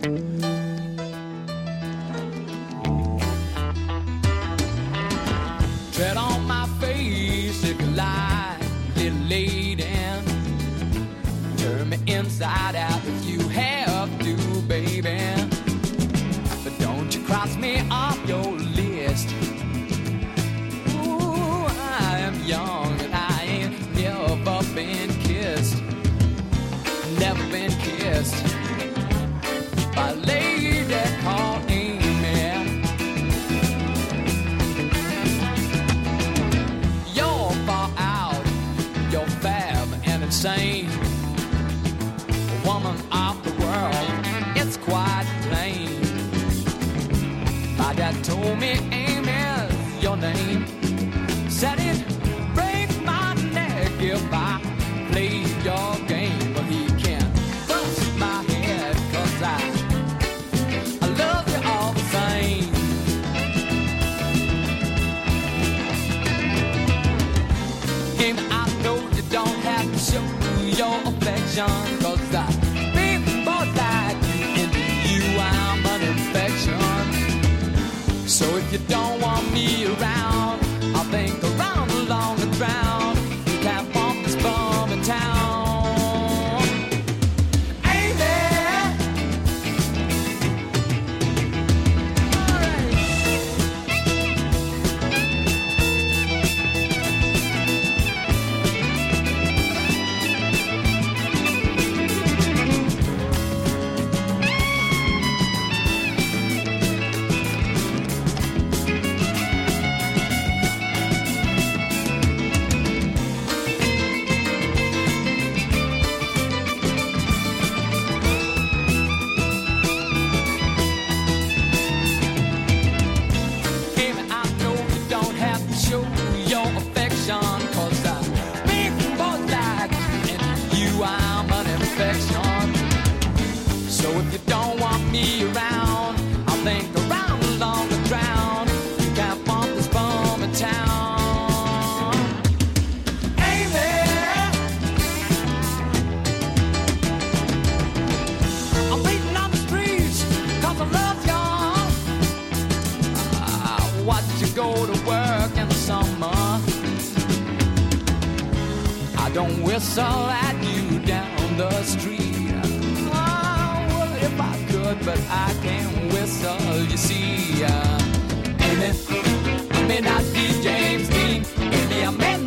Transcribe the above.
Tread on my face if you lie, little lady. Turn me inside out if you have to, baby. But don't you cross me off your list. Ooh, I am young and I ain't never been kissed. Never been kissed by a lady called Amy. You're far out, you're fab and insane. Woman of the world, it's quite plain. My dad told me Amy's your name. Said it break my neck if I played your game. But he can't bust my head, 'cause I love you all the same. Amy, I know you don't have to show your affection, 'cause so if you don't want me around, I'll think around along the ground. You can't bump this bum in town. Amy! So if you don't want me around, I'll think around along the ground. You can't bump this bum in town. Amy! I'm beating on the streets 'cause I love y'all. I watch you go to work in the summer. I don't whistle at you down the street. If I could, but I can't whistle, you see. Amy, I may not be James Dean. Amy, I may